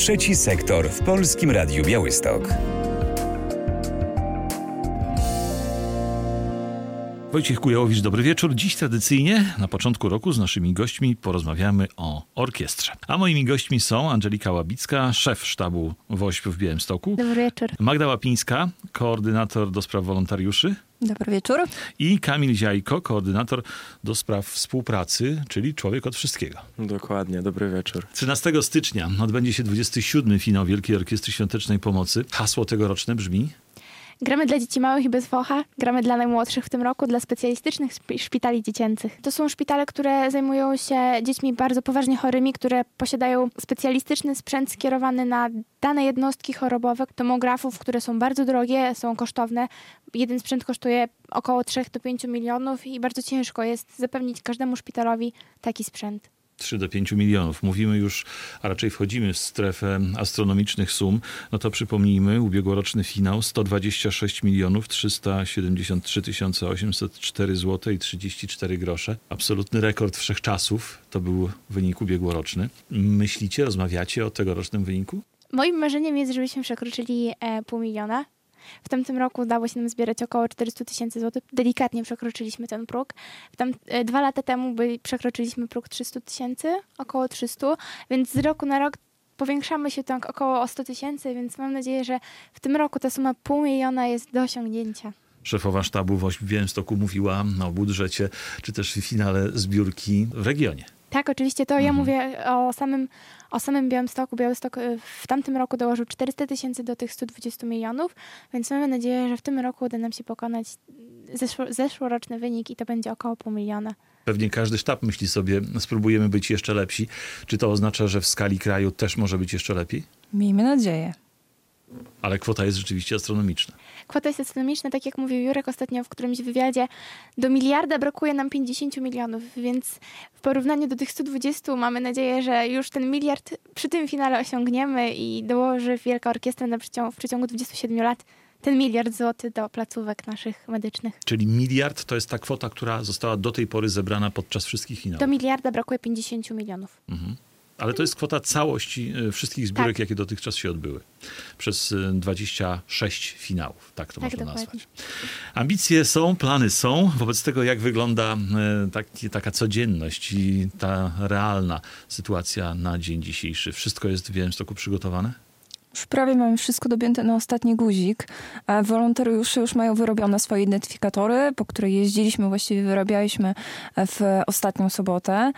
Trzeci sektor w Polskim Radiu Białystok. Wojciech Kujałowicz, dobry wieczór. Dziś tradycyjnie na początku roku z naszymi gośćmi porozmawiamy o orkiestrze. A moimi gośćmi są Andżelika Łabicka, szef sztabu WOŚP w Białymstoku. Dobry wieczór. Magda Łapińska, koordynator do spraw wolontariuszy. Dobry wieczór. I Kamil Ziajko, koordynator do spraw współpracy, czyli człowiek od wszystkiego. Dokładnie, dobry wieczór. 13 stycznia odbędzie się 27. finał Wielkiej Orkiestry Świątecznej Pomocy. Hasło tegoroczne brzmi: Gramy dla dzieci małych i bez focha, gramy dla najmłodszych w tym roku, dla specjalistycznych szpitali dziecięcych. To są szpitale, które zajmują się dziećmi bardzo poważnie chorymi, które posiadają specjalistyczny sprzęt skierowany na dane jednostki chorobowe, tomografów, które są bardzo drogie, są kosztowne. Jeden sprzęt kosztuje około 3 do 5 milionów i bardzo ciężko jest zapewnić każdemu szpitalowi taki sprzęt. 3 do 5 milionów. Mówimy już, a raczej wchodzimy w strefę astronomicznych sum. No to przypomnijmy, ubiegłoroczny finał 126 milionów 373 804 zł i 34 grosze. Absolutny rekord wszechczasów. To był wynik ubiegłoroczny. Myślicie, rozmawiacie o tegorocznym wyniku? Moim marzeniem jest, żebyśmy przekroczyli 500 000. W tamtym roku udało się nam zbierać około 400 000 złotych. Delikatnie przekroczyliśmy ten próg. 2 lata temu przekroczyliśmy próg 300 000, około 300, więc z roku na rok powiększamy się tak około o 100 000, więc mam nadzieję, że w tym roku ta suma 500 000 jest do osiągnięcia. Szefowa sztabu WOŚP w Białymstoku mówiła o budżecie, czy też finale zbiórki w regionie. Tak, oczywiście to ja mówię o samym Białymstoku. Białystok w tamtym roku dołożył 400 000 do tych 120 milionów, więc mamy nadzieję, że w tym roku uda nam się pokonać zeszłoroczny wynik i to będzie około 500 000. Pewnie każdy sztab myśli sobie, spróbujemy być jeszcze lepsi. Czy to oznacza, że w skali kraju też może być jeszcze lepiej? Miejmy nadzieję. Ale kwota jest rzeczywiście astronomiczna. Kwota jest astronomiczna, tak jak mówił Jurek ostatnio w którymś wywiadzie. Do miliarda brakuje nam 50 milionów, więc w porównaniu do tych 120 mamy nadzieję, że już ten miliard przy tym finale osiągniemy i dołoży Wielka Orkiestra w przeciągu 27 lat ten 1 miliard złotych do placówek naszych medycznych. Czyli miliard to jest ta kwota, która została do tej pory zebrana podczas wszystkich finałów. Do miliarda brakuje 50 milionów. Mhm. Ale to jest kwota całości wszystkich zbiórek, jakie dotychczas się odbyły. Przez 26 finałów, tak to można nazwać. Ambicje są, plany są. Wobec tego, jak wygląda taka codzienność i ta realna sytuacja na dzień dzisiejszy? Wszystko jest w Białymstoku przygotowane? Już prawie mamy wszystko dopięte na ostatni guzik. Wolontariusze już mają wyrobione swoje identyfikatory, po które jeździliśmy, właściwie wyrabialiśmy w ostatnią sobotę.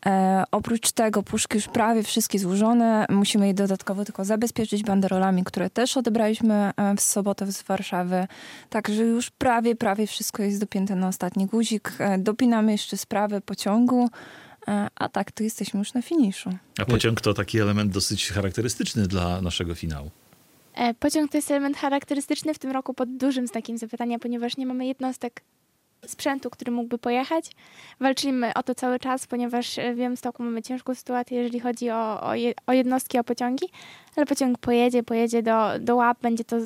Oprócz tego puszki już prawie wszystkie złożone. Musimy je dodatkowo tylko zabezpieczyć banderolami, które też odebraliśmy w sobotę z Warszawy. Także już prawie wszystko jest dopięte na ostatni guzik. Dopinamy jeszcze sprawy pociągu, a tak to jesteśmy już na finiszu. A pociąg to taki element dosyć charakterystyczny dla naszego finału. Pociąg to jest element charakterystyczny w tym roku pod dużym znakiem zapytania, ponieważ nie mamy jednostek sprzętu, który mógłby pojechać. Walczymy o to cały czas, ponieważ w Białymstoku mamy ciężką sytuację, jeżeli chodzi o jednostki, o pociągi, ale pociąg pojedzie do Łap, będzie to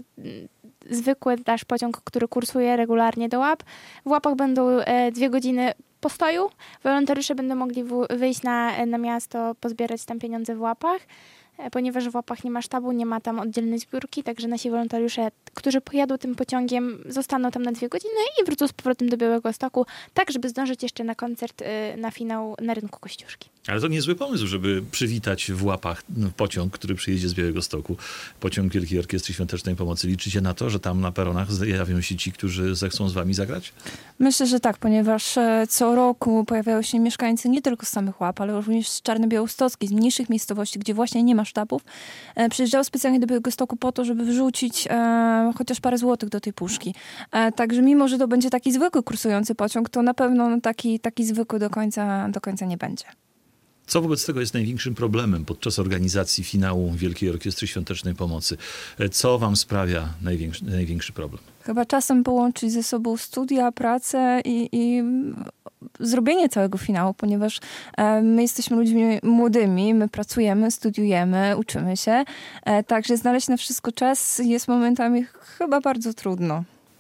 zwykły nasz pociąg, który kursuje regularnie do Łap. W Łapach będą 2 godziny postoju. Wolontariusze będą mogli wyjść na miasto, pozbierać tam pieniądze w Łapach, ponieważ w Łapach nie ma sztabu, nie ma tam oddzielnej zbiórki, także nasi wolontariusze, którzy pojadą tym pociągiem, zostaną tam na 2 godziny i wrócą z powrotem do Białegostoku, tak żeby zdążyć jeszcze na koncert, na finał na rynku Kościuszki. Ale to niezły pomysł, żeby przywitać w Łapach pociąg, który przyjedzie z Białegostoku. Pociąg Wielkiej Orkiestry Świątecznej Pomocy. Liczycie na to, że tam na peronach zjawią się ci, którzy zechcą z wami zagrać? Myślę, że tak, ponieważ co roku pojawiają się mieszkańcy nie tylko z samych Łap, ale również z Czarnobiałostockiej, z mniejszych miejscowości, gdzie właśnie nie ma sztabów. Przyjeżdżają specjalnie do Białegostoku po to, żeby wrzucić chociaż parę złotych do tej puszki. Także mimo, że to będzie taki zwykły kursujący pociąg, to na pewno taki zwykły do końca nie będzie. Co wobec tego jest największym problemem podczas organizacji finału Wielkiej Orkiestry Świątecznej Pomocy? Co wam sprawia największy problem? Chyba czasem połączyć ze sobą studia, pracę i zrobienie całego finału, ponieważ my jesteśmy ludźmi młodymi, my pracujemy, studiujemy, uczymy się. Także znaleźć na wszystko czas jest momentami chyba bardzo trudno.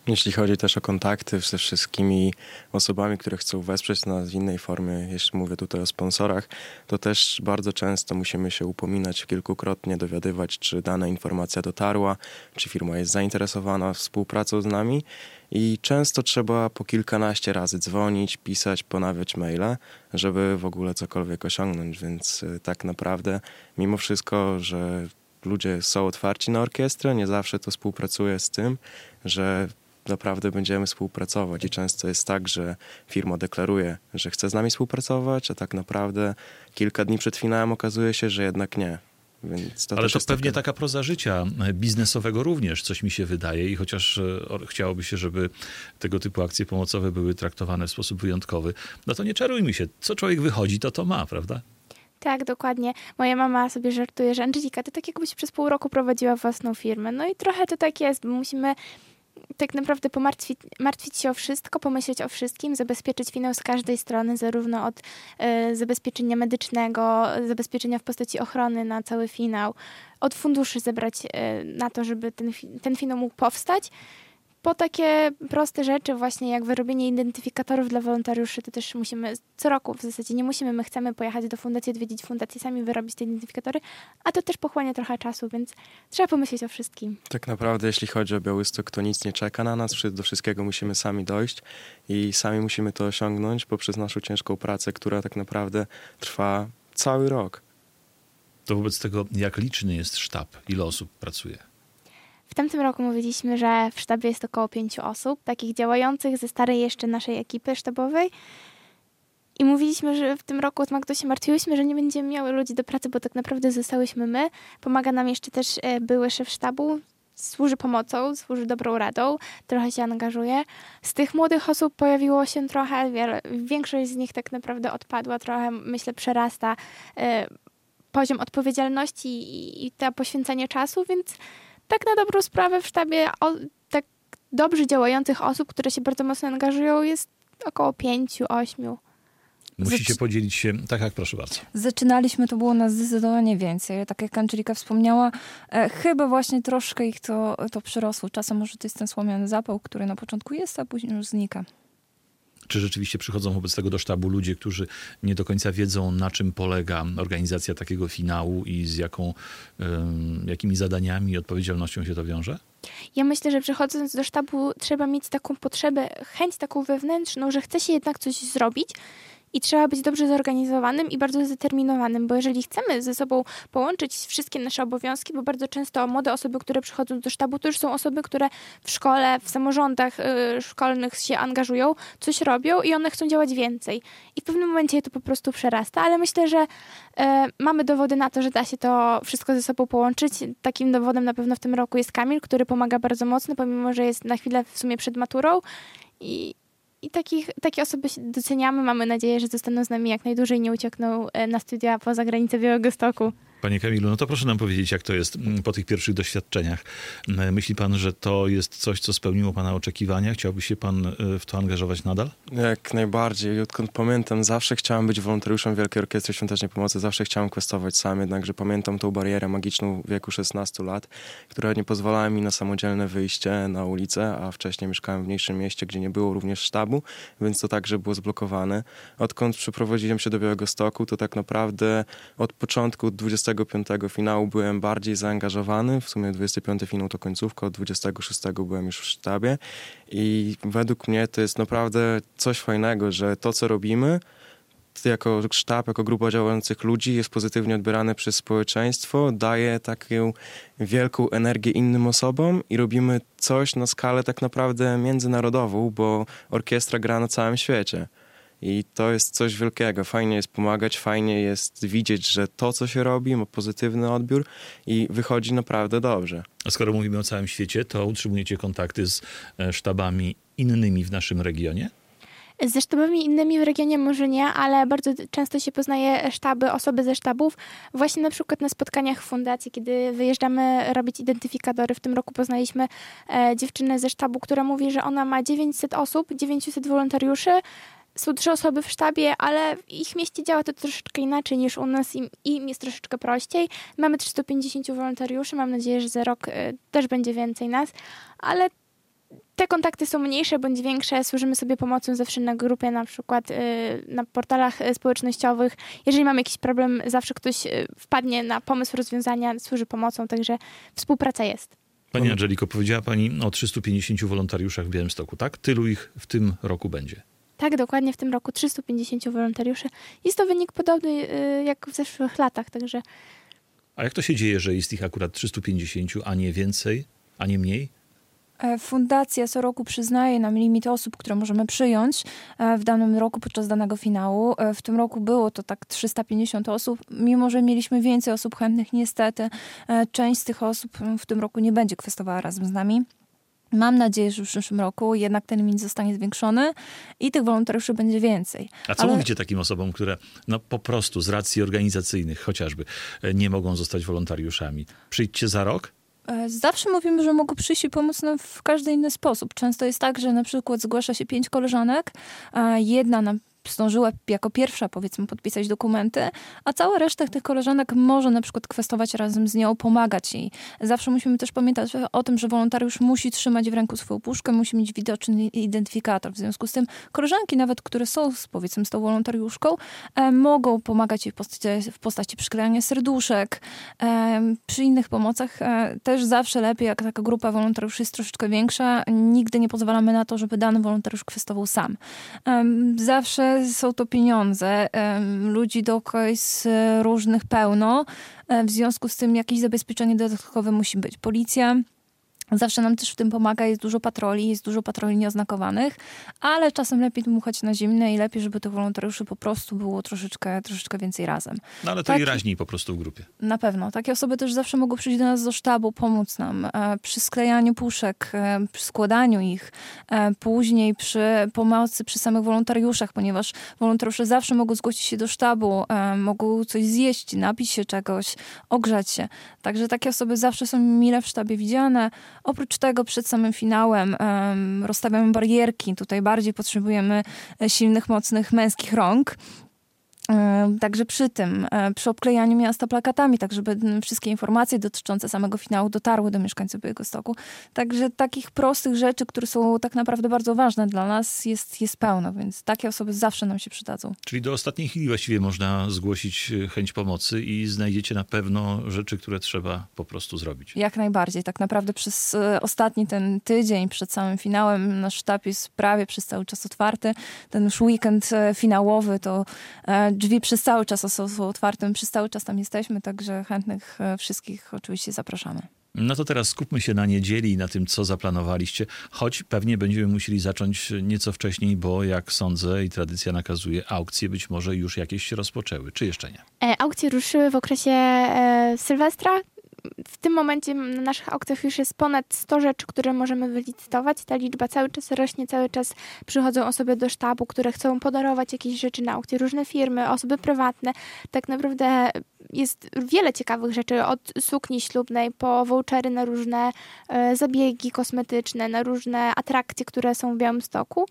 Jeśli chodzi też o kontakty ze wszystkimi osobami, które chcą wesprzeć nas w innej formie, jeśli mówię tutaj o sponsorach, to też bardzo często musimy się upominać kilkukrotnie, dowiadywać, czy dana informacja dotarła, czy firma jest zainteresowana współpracą z nami i często trzeba po kilkanaście razy dzwonić, pisać, ponawiać maile, żeby w ogóle cokolwiek osiągnąć, więc tak naprawdę mimo wszystko, że ludzie są otwarci na orkiestrę, nie zawsze to współpracuje z tym, że naprawdę będziemy współpracować i często jest tak, że firma deklaruje, że chce z nami współpracować, a tak naprawdę kilka dni przed finałem okazuje się, że jednak nie. Więc Ale to pewnie taka proza życia biznesowego również, coś mi się wydaje i chociaż chciałoby się, żeby tego typu akcje pomocowe były traktowane w sposób wyjątkowy, no to nie czarujmy się, co człowiek wychodzi, to ma, prawda? Tak, dokładnie. Moja mama sobie żartuje, że Angelika, to tak jakbyś przez pół roku prowadziła własną firmę. No i trochę to tak jest, bo musimy tak naprawdę martwić się o wszystko, pomyśleć o wszystkim, zabezpieczyć finał z każdej strony, zarówno od zabezpieczenia medycznego, zabezpieczenia w postaci ochrony na cały finał, od funduszy zebrać na to, żeby ten finał mógł powstać. Po takie proste rzeczy właśnie jak wyrobienie identyfikatorów dla wolontariuszy, to też musimy co roku w zasadzie nie musimy, my chcemy pojechać do fundacji, odwiedzić fundację, sami wyrobić te identyfikatory, a to też pochłania trochę czasu, więc trzeba pomyśleć o wszystkim. Tak naprawdę jeśli chodzi o Białystok, to nic nie czeka na nas, do wszystkiego musimy sami dojść i sami musimy to osiągnąć poprzez naszą ciężką pracę, która tak naprawdę trwa cały rok. To wobec tego, jak liczny jest sztab, ile osób pracuje? W tamtym roku mówiliśmy, że w sztabie jest około 5 osób, takich działających ze starej jeszcze naszej ekipy sztabowej. I mówiliśmy, że w tym roku z Magdą się martwiłyśmy, że nie będziemy miały ludzi do pracy, bo tak naprawdę zostałyśmy my. Pomaga nam jeszcze też były szef sztabu, służy pomocą, służy dobrą radą, trochę się angażuje. Z tych młodych osób pojawiło się trochę, większość z nich tak naprawdę odpadła, trochę myślę przerasta poziom odpowiedzialności i to poświęcenie czasu, więc tak na dobrą sprawę w sztabie tak dobrze działających osób, które się bardzo mocno angażują, jest około 5-8. Musicie podzielić się... Tak, proszę bardzo. Zaczynaliśmy, to było nas zdecydowanie więcej. Tak jak Angelika wspomniała, chyba właśnie troszkę ich to przyrosło. Czasem może to jest ten słomiany zapał, który na początku jest, a później już znika. Czy rzeczywiście przychodzą wobec tego do sztabu ludzie, którzy nie do końca wiedzą, na czym polega organizacja takiego finału i z jakimi zadaniami i odpowiedzialnością się to wiąże? Ja myślę, że przychodząc do sztabu trzeba mieć taką potrzebę, chęć taką wewnętrzną, że chce się jednak coś zrobić i trzeba być dobrze zorganizowanym i bardzo zdeterminowanym, bo jeżeli chcemy ze sobą połączyć wszystkie nasze obowiązki, bo bardzo często młode osoby, które przychodzą do sztabu, to już są osoby, które w szkole, w samorządach szkolnych się angażują, coś robią i one chcą działać więcej. I w pewnym momencie to po prostu przerasta, ale myślę, że mamy dowody na to, że da się to wszystko ze sobą połączyć. Takim dowodem na pewno w tym roku jest Kamil, który pomaga bardzo mocno, pomimo że jest na chwilę w sumie przed maturą i takie osoby doceniamy. Mamy nadzieję, że zostaną z nami jak najdłużej i nie uciekną na studia poza granicę Białegostoku. Panie Kamilu, no to proszę nam powiedzieć, jak to jest po tych pierwszych doświadczeniach. Myśli pan, że to jest coś, co spełniło pana oczekiwania? Chciałby się pan w to angażować nadal? Jak najbardziej. Odkąd pamiętam, zawsze chciałem być wolontariuszem Wielkiej Orkiestry Świątecznej Pomocy. Zawsze chciałem kwestować sam, jednakże pamiętam tą barierę magiczną w wieku 16 lat, która nie pozwalała mi na samodzielne wyjście na ulicę, a wcześniej mieszkałem w mniejszym mieście, gdzie nie było również sztabu, więc to także było zblokowane. Odkąd przeprowadziłem się do Białegostoku, to tak naprawdę od początku 25 finału byłem bardziej zaangażowany. W sumie 25 finał to końcówka, od 26 byłem już w sztabie i według mnie to jest naprawdę coś fajnego, że to, co robimy jako sztab, jako grupa działających ludzi jest pozytywnie odbierane przez społeczeństwo, daje taką wielką energię innym osobom i robimy coś na skalę tak naprawdę międzynarodową, bo orkiestra gra na całym świecie. I to jest coś wielkiego. Fajnie jest pomagać, fajnie jest widzieć, że to, co się robi, ma pozytywny odbiór i wychodzi naprawdę dobrze. A skoro mówimy o całym świecie, to utrzymujecie kontakty z sztabami innymi w naszym regionie? Ze sztabami innymi w regionie może nie, ale bardzo często się poznaje osoby ze sztabów, właśnie na przykład na spotkaniach w fundacji, kiedy wyjeżdżamy robić identyfikatory. W tym roku poznaliśmy dziewczynę ze sztabu, która mówi, że ona ma 900 osób, 900 wolontariuszy. Są 3 osoby w sztabie, ale w ich mieście działa to troszeczkę inaczej niż u nas i im jest troszeczkę prościej. Mamy 350 wolontariuszy, mam nadzieję, że za rok też będzie więcej nas, ale te kontakty są mniejsze bądź większe, służymy sobie pomocą zawsze na grupie, na przykład na portalach społecznościowych. Jeżeli mamy jakiś problem, zawsze ktoś wpadnie na pomysł rozwiązania, służy pomocą, także współpraca jest. Pani Angeliko, powiedziała Pani o 350 wolontariuszach w Białymstoku, tak? Tylu ich w tym roku będzie. Tak, dokładnie w tym roku 350 wolontariuszy. Jest to wynik podobny jak w zeszłych latach, także... A jak to się dzieje, że jest ich akurat 350, a nie więcej, a nie mniej? Fundacja co roku przyznaje nam limit osób, które możemy przyjąć w danym roku podczas danego finału. W tym roku było to tak 350 osób. Mimo że mieliśmy więcej osób chętnych, niestety część z tych osób w tym roku nie będzie kwestowała razem z nami. Mam nadzieję, że w przyszłym roku jednak ten limit zostanie zwiększony i tych wolontariuszy będzie więcej. A co mówicie takim osobom, które po prostu z racji organizacyjnych chociażby nie mogą zostać wolontariuszami? Przyjdźcie za rok? Zawsze mówimy, że mogą przyjść i pomóc nam w każdy inny sposób. Często jest tak, że na przykład zgłasza się 5 koleżanek, a jedna nam zdążyła jako pierwsza, powiedzmy, podpisać dokumenty, a cała reszta tych koleżanek może na przykład kwestować razem z nią, pomagać jej. Zawsze musimy też pamiętać o tym, że wolontariusz musi trzymać w ręku swoją puszkę, musi mieć widoczny identyfikator. W związku z tym koleżanki nawet, które są powiedzmy z tą wolontariuszką, mogą pomagać jej w postaci przyklejania serduszek. Przy innych pomocach też zawsze lepiej, jak taka grupa wolontariuszy jest troszeczkę większa. Nigdy nie pozwalamy na to, żeby dany wolontariusz kwestował sam. Zawsze są to pieniądze. Ludzi dookoła jest różnych pełno. W związku z tym jakieś zabezpieczenie dodatkowe musi być. Policja zawsze nam też w tym pomaga. Jest dużo patroli nieoznakowanych, ale czasem lepiej dmuchać na zimne i lepiej, żeby tych wolontariuszy po prostu było troszeczkę więcej razem. No ale to i raźniej po prostu w grupie. Na pewno. Takie osoby też zawsze mogą przyjść do nas do sztabu, pomóc nam przy sklejaniu puszek, przy składaniu ich, później przy pomocy przy samych wolontariuszach, ponieważ wolontariusze zawsze mogą zgłosić się do sztabu, mogą coś zjeść, napić się czegoś, ogrzać się. Także takie osoby zawsze są mile w sztabie widziane. Oprócz tego przed samym finałem rozstawiamy barierki. Tutaj bardziej potrzebujemy silnych, mocnych męskich rąk. Także przy obklejaniu miasta plakatami, tak żeby wszystkie informacje dotyczące samego finału dotarły do mieszkańców Białegostoku. Także takich prostych rzeczy, które są tak naprawdę bardzo ważne dla nas, jest pełno, więc takie osoby zawsze nam się przydadzą. Czyli do ostatniej chwili właściwie można zgłosić chęć pomocy i znajdziecie na pewno rzeczy, które trzeba po prostu zrobić. Jak najbardziej. Tak naprawdę przez ostatni ten tydzień przed samym finałem nasz sztab jest prawie przez cały czas otwarty. Ten już weekend finałowy to drzwi przez cały czas są otwarte, przez cały czas tam jesteśmy, także chętnych wszystkich oczywiście zapraszamy. No to teraz skupmy się na niedzieli i na tym, co zaplanowaliście, choć pewnie będziemy musieli zacząć nieco wcześniej, bo jak sądzę i tradycja nakazuje, aukcje być może już jakieś się rozpoczęły, czy jeszcze nie? Aukcje ruszyły w okresie Sylwestra. W tym momencie na naszych aukcjach już jest ponad 100 rzeczy, które możemy wylicytować. Ta liczba cały czas rośnie, cały czas przychodzą osoby do sztabu, które chcą podarować jakieś rzeczy na aukcje, różne firmy, osoby prywatne. Tak naprawdę jest wiele ciekawych rzeczy, od sukni ślubnej po vouchery na różne zabiegi kosmetyczne, na różne atrakcje, które są w Białymstoku.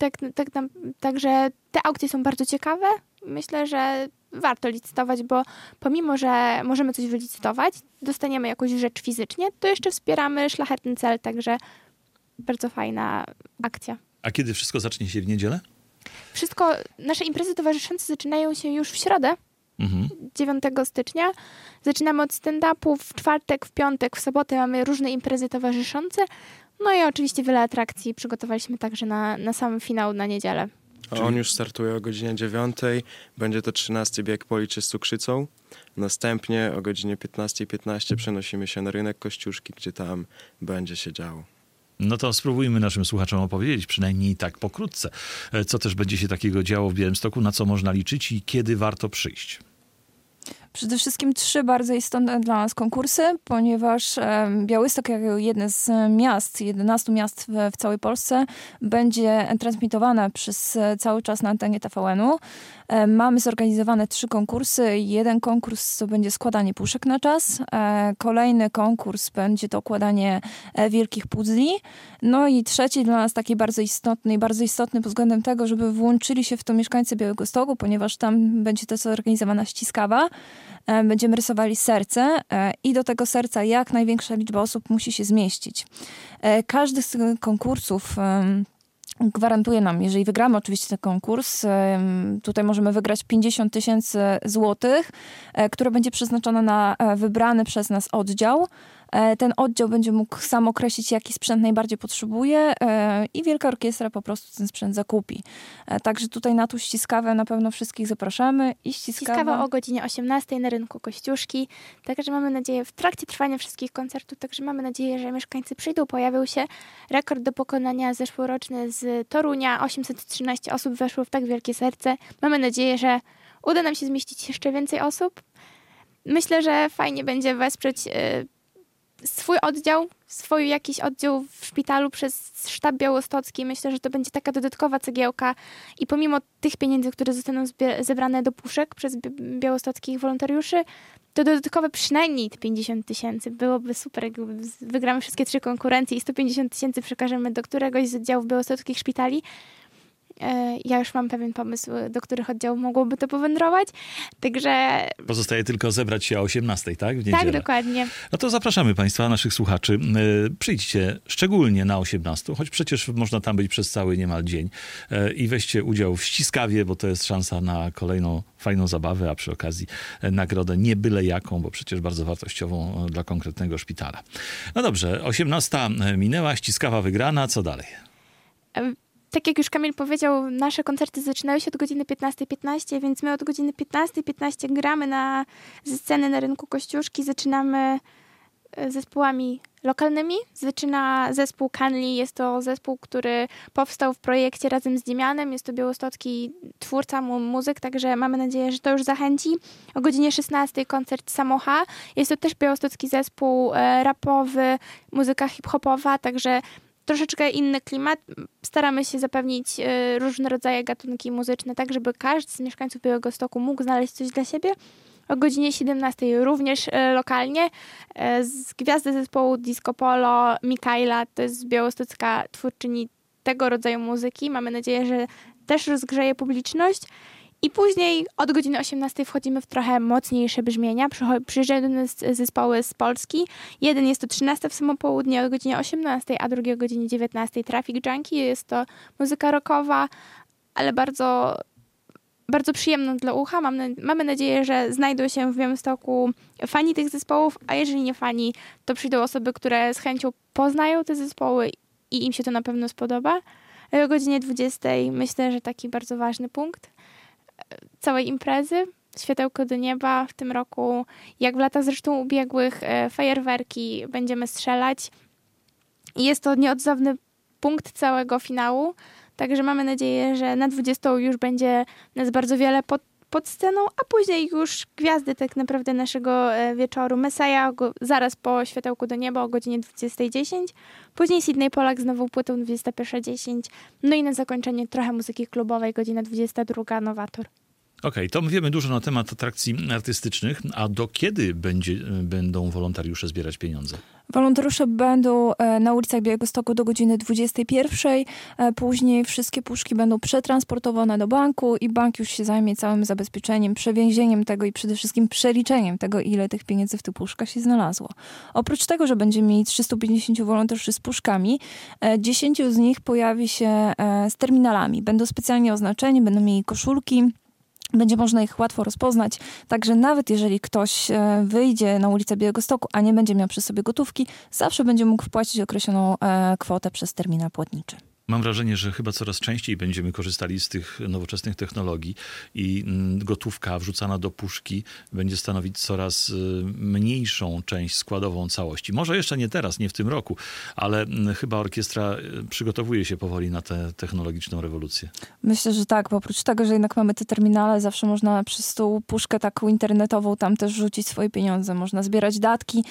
Także te aukcje są bardzo ciekawe. Myślę, że warto licytować, bo pomimo, że możemy coś wylicytować, dostaniemy jakąś rzecz fizycznie, to jeszcze wspieramy szlachetny cel, także bardzo fajna akcja. A kiedy wszystko zacznie się w niedzielę? Nasze imprezy towarzyszące zaczynają się już w środę, 9 stycznia. Zaczynamy od stand-upu, w czwartek, w piątek, w sobotę mamy różne imprezy towarzyszące. No i oczywiście wiele atrakcji przygotowaliśmy także na sam finał na niedzielę. A on już startuje o godzinie 9. Będzie to 13 bieg Policzy z cukrzycą. Następnie o godzinie 15:15 przenosimy się na rynek Kościuszki, gdzie tam będzie się działo. No to spróbujmy naszym słuchaczom opowiedzieć, przynajmniej tak pokrótce, co też będzie się takiego działo w Białymstoku, na co można liczyć i kiedy warto przyjść. Przede wszystkim 3 bardzo istotne dla nas konkursy, ponieważ Białystok jako jedne z 11 miast w całej Polsce będzie transmitowane przez cały czas na antenie TVN-u. Mamy zorganizowane 3 konkursy. Jeden konkurs to będzie składanie puszek na czas. Kolejny konkurs będzie to układanie wielkich puzli. No i trzeci dla nas taki bardzo istotny pod względem tego, żeby włączyli się w to mieszkańcy Białegostoku, ponieważ tam będzie to zorganizowana ściskawa. będziemy rysowali serce i do tego serca jak największa liczba osób musi się zmieścić. Każdy z tych konkursów gwarantuje nam, jeżeli wygramy oczywiście ten konkurs, tutaj możemy wygrać 50 000 złotych, które będzie przeznaczone na wybrany przez nas oddział. Ten oddział będzie mógł sam określić, jaki sprzęt najbardziej potrzebuje i Wielka Orkiestra po prostu ten sprzęt zakupi. Także tutaj na tą ściskawę na pewno wszystkich zapraszamy. I ściskawa o godzinie 18 na rynku Kościuszki. Także mamy nadzieję, w trakcie trwania wszystkich koncertów, także mamy nadzieję, że mieszkańcy przyjdą. Pojawił się rekord do pokonania zeszłoroczny z Torunia. 813 osób weszło w tak wielkie serce. Mamy nadzieję, że uda nam się zmieścić jeszcze więcej osób. Myślę, że fajnie będzie wesprzeć swój oddział, swój jakiś oddział w szpitalu przez sztab białostocki. Myślę, że to będzie taka dodatkowa cegiełka i pomimo tych pieniędzy, które zostaną zebrane do puszek przez białostockich wolontariuszy, to dodatkowe przynajmniej 50 000. Byłoby super, jak wygramy wszystkie 3 konkurencje i 150 000 przekażemy do któregoś z oddziałów białostockich szpitali. Ja już mam pewien pomysł, do których oddziałów mogłoby to powędrować, także... Pozostaje tylko zebrać się o 18, tak? W niedzielę. Tak, dokładnie. No to zapraszamy Państwa, naszych słuchaczy. Przyjdźcie szczególnie na 18, choć przecież można tam być przez cały niemal dzień i weźcie udział w ściskawie, bo to jest szansa na kolejną fajną zabawę, a przy okazji nagrodę nie byle jaką, bo przecież bardzo wartościową dla konkretnego szpitala. No dobrze, 18 minęła, ściskawa wygrana, co dalej? Tak jak już Kamil powiedział, nasze koncerty zaczynały się od godziny 15:15, więc my od godziny 15:15 gramy ze sceny na rynku Kościuszki. Zaczynamy zespołami lokalnymi. Zaczyna zespół Kanli. Jest to zespół, który powstał w projekcie razem z Dimianem. Jest to białostocki twórca muzyk, także mamy nadzieję, że to już zachęci. O godzinie 16 koncert Samocha. Jest to też białostocki zespół rapowy, muzyka hip-hopowa, także troszeczkę inny klimat. Staramy się zapewnić różne rodzaje gatunki muzyczne, tak żeby każdy z mieszkańców Białegostoku mógł znaleźć coś dla siebie. O godzinie 17 również lokalnie z gwiazdy zespołu Disco Polo, Mikaela, to jest białostocka twórczyni tego rodzaju muzyki. Mamy nadzieję, że też rozgrzeje publiczność. I później od godziny 18 wchodzimy w trochę mocniejsze brzmienia. Przyjeżdżają do nas zespoły z Polski. Jeden jest to 13 w samo południe o godzinie 18, a drugi o godzinie 19. Traffic Junkie. Jest to muzyka rockowa, ale bardzo, bardzo przyjemna dla ucha. Mamy nadzieję, że znajdą się w Białymstoku fani tych zespołów, a jeżeli nie fani, to przyjdą osoby, które z chęcią poznają te zespoły i im się to na pewno spodoba. O godzinie 20 myślę, że taki bardzo ważny punkt całej imprezy. Światełko do nieba w tym roku, jak w latach zresztą ubiegłych, fajerwerki będziemy strzelać. I jest to nieodzowny punkt całego finału, także mamy nadzieję, że na 20 już będzie nas bardzo wiele pod sceną, a później już gwiazdy tak naprawdę naszego wieczoru. Messiah zaraz po światełku do nieba o godzinie 20:10. Później Sydney Polak z nową płytą 21:10. No i na zakończenie trochę muzyki klubowej, godzina 22, Nowator. Okej, to wiemy dużo na temat atrakcji artystycznych, a do kiedy będą wolontariusze zbierać pieniądze? Wolontariusze będą na ulicach Białegostoku do godziny 21. Później wszystkie puszki będą przetransportowane do banku i bank już się zajmie całym zabezpieczeniem, przewiezieniem tego i przede wszystkim przeliczeniem tego, ile tych pieniędzy w tych puszkach się znalazło. Oprócz tego, że będziemy mieli 350 wolontariuszy z puszkami, 10 z nich pojawi się z terminalami. Będą specjalnie oznaczeni, będą mieli koszulki. Będzie można ich łatwo rozpoznać, także nawet jeżeli ktoś wyjdzie na ulicę Białegostoku, a nie będzie miał przy sobie gotówki, zawsze będzie mógł wpłacić określoną kwotę przez terminal płatniczy. Mam wrażenie, że chyba coraz częściej będziemy korzystali z tych nowoczesnych technologii i gotówka wrzucana do puszki będzie stanowić coraz mniejszą część składową całości. Może jeszcze nie teraz, nie w tym roku, ale chyba orkiestra przygotowuje się powoli na tę technologiczną rewolucję. Myślę, że tak, bo oprócz tego, że jednak mamy te terminale, zawsze można przez tą puszkę taką internetową tam też rzucić swoje pieniądze. Można zbierać datki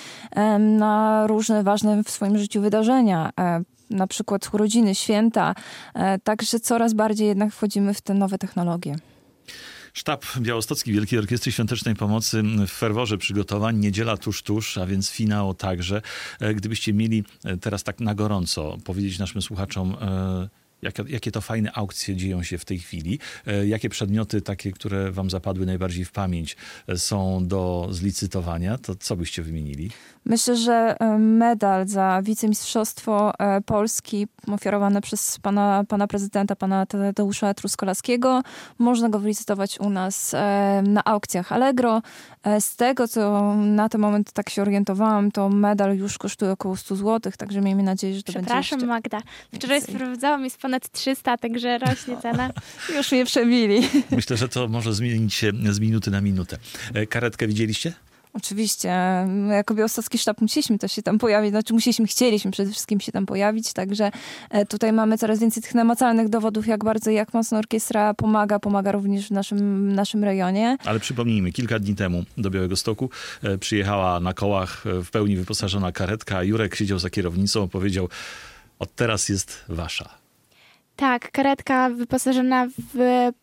na różne ważne w swoim życiu wydarzenia, na przykład urodziny, święta. Także coraz bardziej jednak wchodzimy w te nowe technologie. Sztab Białostocki Wielkiej Orkiestry Świątecznej Pomocy w ferworze przygotowań. Niedziela tuż, a więc finał także. Gdybyście mieli teraz tak na gorąco powiedzieć naszym słuchaczom, Jakie to fajne aukcje dzieją się w tej chwili? Jakie przedmioty takie, które wam zapadły najbardziej w pamięć, są do zlicytowania? To co byście wymienili? Myślę, że medal za wicemistrzostwo Polski ofiarowany przez pana prezydenta, pana Tadeusza Truskolaskiego, można go wylicytować u nas na aukcjach Allegro. Z tego, co na ten moment tak się orientowałam, to medal już kosztuje około 100 zł, także miejmy nadzieję, że to będzie Przepraszam, Magda. Wczoraj sprawdzałam, jest ponad 300, także rośnie cena. Już mnie przebili. Myślę, że to może zmienić się z minuty na minutę. Karetkę widzieliście? Oczywiście. Jako białostocki sztab musieliśmy też się tam pojawić. Chcieliśmy przede wszystkim się tam pojawić, także tutaj mamy coraz więcej tych namacalnych dowodów, jak bardzo i jak mocno orkiestra pomaga również w naszym rejonie. Ale przypomnijmy, kilka dni temu do Białegostoku przyjechała na kołach w pełni wyposażona karetka, a Jurek siedział za kierownicą, powiedział: od teraz jest wasza. Tak, karetka wyposażona w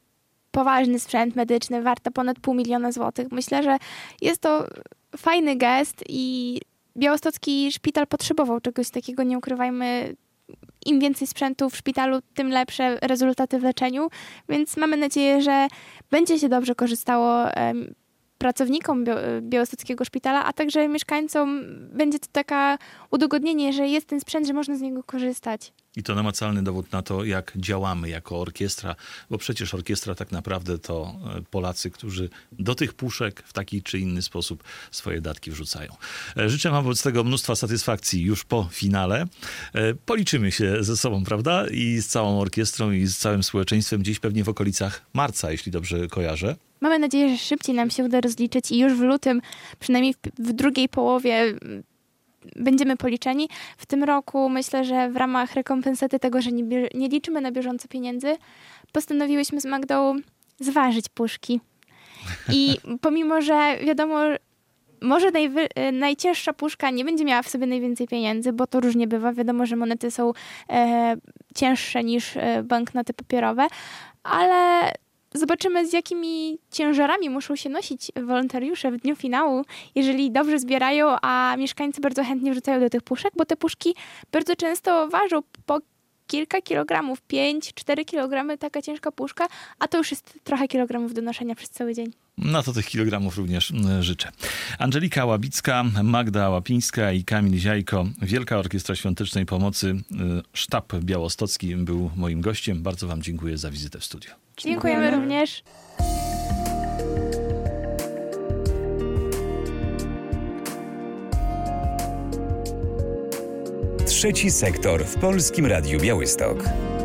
poważny sprzęt medyczny, warta ponad 500 000 złotych. Myślę, że jest to fajny gest i białostocki szpital potrzebował czegoś takiego, nie ukrywajmy. Im więcej sprzętu w szpitalu, tym lepsze rezultaty w leczeniu, więc mamy nadzieję, że będzie się dobrze korzystało pracownikom białostockiego szpitala, a także mieszkańcom będzie to takie udogodnienie, że jest ten sprzęt, że można z niego korzystać. I to namacalny dowód na to, jak działamy jako orkiestra, bo przecież orkiestra tak naprawdę to Polacy, którzy do tych puszek w taki czy inny sposób swoje datki wrzucają. Życzę wam wobec tego mnóstwa satysfakcji już po finale. Policzymy się ze sobą, prawda? I z całą orkiestrą, i z całym społeczeństwem gdzieś pewnie w okolicach marca, jeśli dobrze kojarzę. Mamy nadzieję, że szybciej nam się uda rozliczyć i już w lutym, przynajmniej w drugiej połowie, będziemy policzeni. W tym roku myślę, że w ramach rekompensaty tego, że nie liczymy na bieżąco pieniędzy, postanowiłyśmy z Magdą zważyć puszki. I pomimo, że wiadomo, może najcięższa puszka nie będzie miała w sobie najwięcej pieniędzy, bo to różnie bywa. Wiadomo, że monety są cięższe niż banknoty papierowe, ale zobaczymy, z jakimi ciężarami muszą się nosić wolontariusze w dniu finału, jeżeli dobrze zbierają, a mieszkańcy bardzo chętnie wrzucają do tych puszek, bo te puszki bardzo często ważą po kilka kilogramów, 5-4 kilogramy taka ciężka puszka, a to już jest trochę kilogramów do noszenia przez cały dzień. No to tych kilogramów również życzę. Angelika Łabicka, Magda Łapińska i Kamil Ziajko, Wielka Orkiestra Świątecznej Pomocy, sztab białostocki był moim gościem. Bardzo wam dziękuję za wizytę w studiu. Dziękujemy również. Trzeci sektor w Polskim Radiu Białystok.